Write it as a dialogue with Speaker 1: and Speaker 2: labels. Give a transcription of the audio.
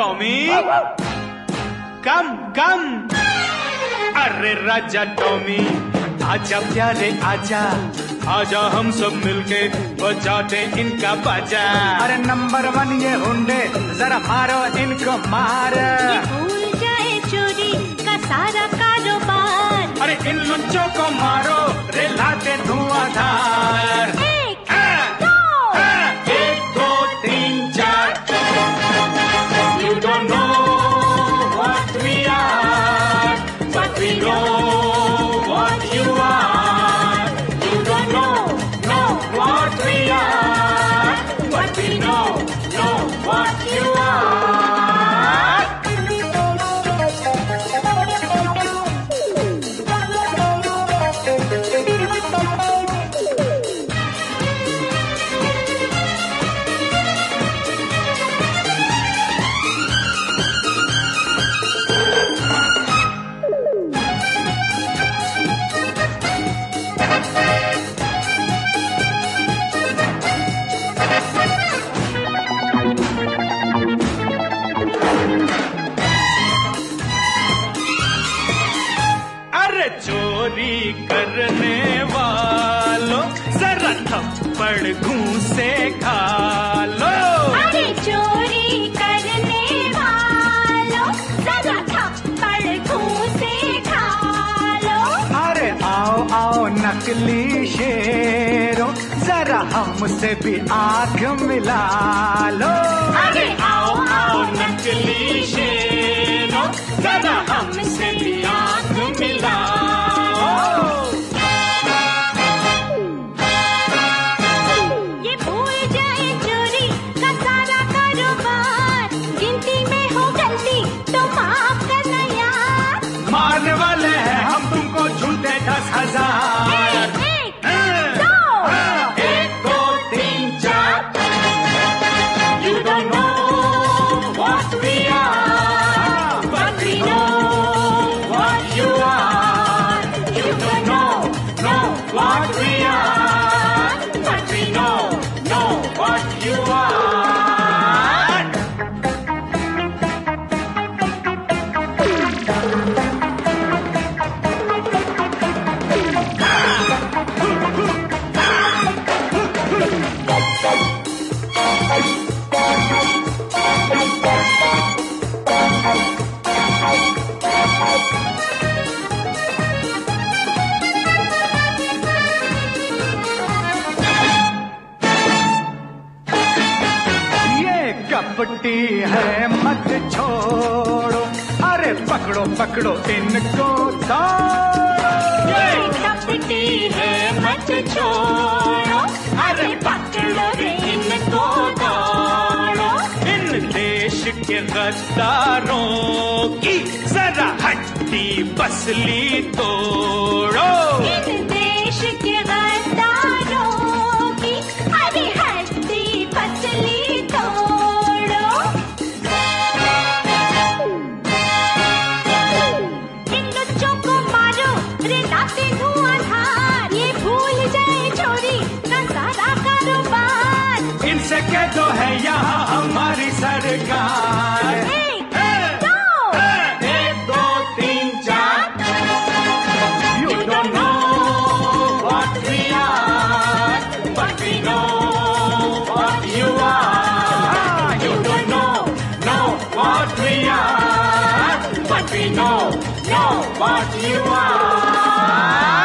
Speaker 1: Tommy कम कम। अरे राजा Tommy आजा प्यारे आजा, आजा हम सब मिलके बजाते इनका बाजा।
Speaker 2: अरे नंबर 1 ये हुंडे, जरा मारो इनको मार।
Speaker 3: ये भूल जाए चोरी का सारा कारोबार।
Speaker 2: अरे इन लुच्चों को मारो, रेलाते धुआंधार।
Speaker 3: 1 2
Speaker 2: 1 2 3 4। You don't know what we are, but we know what you are. You don't know what we are, but we know what you are.
Speaker 1: चोरी करने वालों जरा थप्पड़ घूंसे खा लो।
Speaker 3: अरे चोरी करने वालों जरा थप्पड़ घूंसे खा लो।
Speaker 2: अरे आओ आओ नकली शेरों, जरा हमसे भी आंख मिला लो।
Speaker 3: अरे
Speaker 1: आओ आओ नकली शेरों, जरा हमसे भी आंख मिला।
Speaker 3: ये भूल जाए चोरी का सारा कारोबार। गिनती में हो गलती तो माफ करना यार।
Speaker 2: मारने वाले हैं हम तुमको झूठे 10,000।
Speaker 3: 1 2
Speaker 2: 1 2 3 4। You don't know what we are, but we know what you are. You don't know what we are, but we know what you are. कपटी है मत छोड़ो, अरे पकड़ो पकड़ो इनको दौड़ो।
Speaker 3: ये कपटी है मत छोड़ो, अरे पकड़ो इनको दौड़ो।
Speaker 1: इन देश के गद्दारों की जरा हड्डी पसली तोड़ो।
Speaker 3: इन देश के गद्दारों की अरे हड्डी पसली तोड़ो। इन लुच्चों को मारो, रेलाते धुआंधार। ये भूल जाए चोरी का सारा कारोबार।
Speaker 2: इनसे कह दो है यहाँ हमारी सरकार।
Speaker 3: 1 2
Speaker 2: 1 2 3 4। You don't know what we are, but we know what you are. You don't know what we are, but we know what you are.